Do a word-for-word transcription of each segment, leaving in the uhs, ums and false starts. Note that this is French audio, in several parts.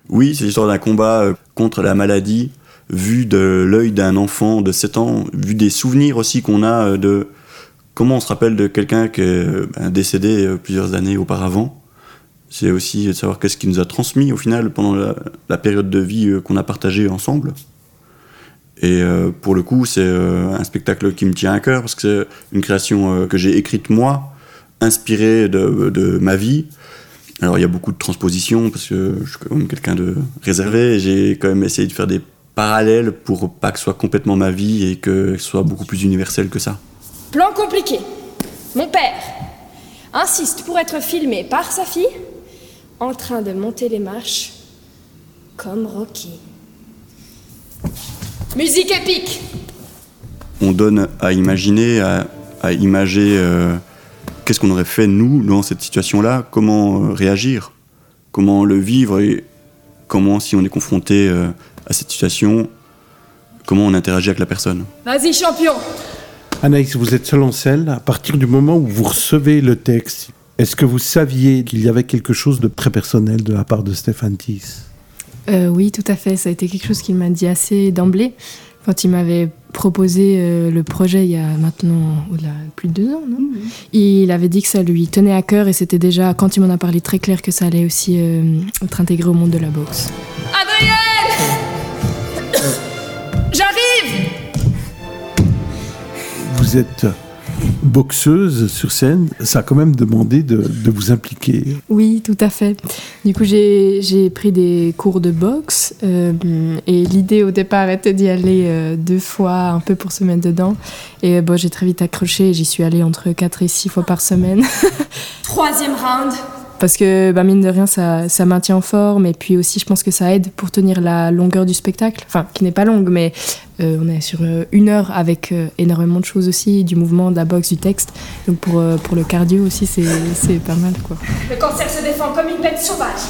Oui, c'est l'histoire d'un combat contre la maladie, vu de l'œil d'un enfant de sept ans, vu des souvenirs aussi qu'on a de comment on se rappelle de quelqu'un qui est ben, décédé plusieurs années auparavant. C'est aussi de savoir qu'est-ce qu'il nous a transmis au final pendant la, la période de vie qu'on a partagée ensemble. Et euh, pour le coup, c'est euh, un spectacle qui me tient à cœur parce que c'est une création euh, que j'ai écrite moi, inspirée de, de ma vie. Alors il y a beaucoup de transpositions parce que je suis quand même quelqu'un de réservé et j'ai quand même essayé de faire des parallèles pour pas que ce soit complètement ma vie et que ce soit beaucoup plus universel que ça. Plan compliqué. Mon père insiste pour être filmé par sa fille en train de monter les marches comme Rocky. Musique épique. On donne à imaginer, à, à imager euh, qu'est-ce qu'on aurait fait nous dans cette situation-là, comment euh, réagir, comment le vivre et comment, si on est confronté euh, à cette situation, comment on interagit avec la personne. Vas-y, champion. Anaïs, vous êtes seule en scène. À partir du moment où vous recevez le texte, est-ce que vous saviez qu'il y avait quelque chose de très personnel de la part de Stéphane Thys ? Euh, oui, tout à fait. Ça a été quelque chose qu'il m'a dit assez d'emblée. Quand il m'avait proposé euh, le projet il y a maintenant au-delà plus de deux ans, non mmh. Il avait dit que ça lui tenait à cœur et c'était déjà, quand il m'en a parlé, très clair que ça allait aussi euh, être intégré au monde de la boxe. Adrienne, j'arrive. Vous êtes boxeuse sur scène, ça a quand même demandé de, de vous impliquer. Oui, tout à fait. Du coup, j'ai, j'ai pris des cours de boxe euh, et l'idée au départ était d'y aller euh, deux fois, un peu pour se mettre dedans. Et bon, j'ai très vite accroché et j'y suis allée entre quatre et six fois par semaine. Troisième round. Parce que, bah, mine de rien, ça, ça maintient en forme et puis aussi, je pense que ça aide pour tenir la longueur du spectacle. Enfin, qui n'est pas longue, mais euh, on est sur euh, une heure avec euh, énormément de choses aussi, du mouvement, de la boxe, du texte. Donc pour, euh, pour le cardio aussi, c'est, c'est pas mal, quoi. Le cancer se défend comme une bête sauvage.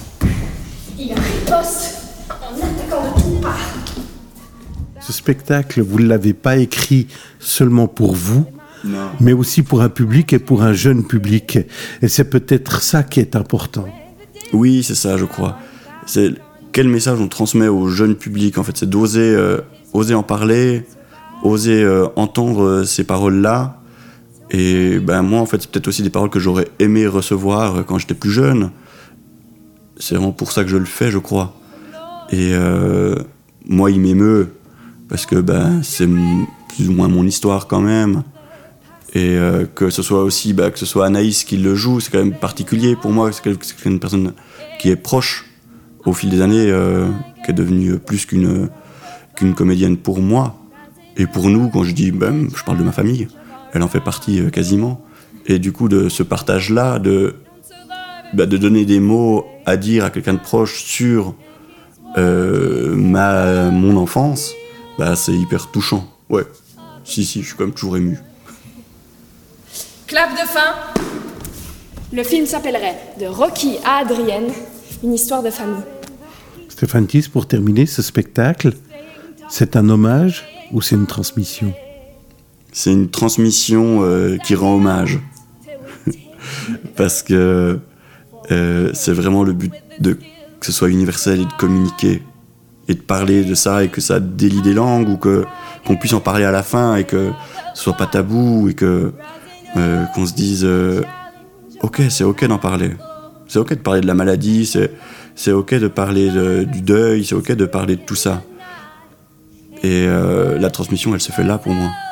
Il riposte en attaquant de toutes parts. Ce spectacle, vous ne l'avez pas écrit seulement pour vous, Non. mais aussi pour un public et pour un jeune public. Et c'est peut-être ça qui est important. Oui, c'est ça, je crois. C'est quel message on transmet au jeune public, en fait. C'est d'oser euh, oser en parler, oser euh, entendre euh, ces paroles-là. Et ben, moi, en fait, c'est peut-être aussi des paroles que j'aurais aimé recevoir euh, quand j'étais plus jeune. C'est vraiment pour ça que je le fais, je crois. Et euh, moi, il m'émeut, parce que ben, c'est m- plus ou moins mon histoire quand même. Et euh, que ce soit aussi bah, que ce soit Anaïs qui le joue, c'est quand même particulier pour moi. C'est, c'est une personne qui est proche au fil des années, euh, qui est devenue plus qu'une, qu'une comédienne pour moi. Et pour nous, quand je dis, ben, je parle de ma famille, elle en fait partie euh, quasiment. Et du coup, de ce partage-là, de, bah, de donner des mots à dire à quelqu'un de proche sur euh, ma, mon enfance, bah, c'est hyper touchant. Ouais, si, si, je suis quand même toujours ému. Clap de fin. Le film s'appellerait De Rocky à Adrienne, une histoire de famille. Stéphane Thys, pour terminer, ce spectacle, c'est un hommage ou c'est une transmission ? C'est une transmission euh, qui rend hommage. Parce que euh, c'est vraiment le but de que ce soit universel et de communiquer et de parler de ça et que ça délie des langues ou que, qu'on puisse en parler à la fin et que ce soit pas tabou et que Euh, qu'on se dise euh, ok, c'est ok d'en parler, c'est ok de parler de la maladie, c'est, c'est ok de parler de, du deuil, c'est ok de parler de tout ça. Et euh, la transmission, elle se fait là pour moi.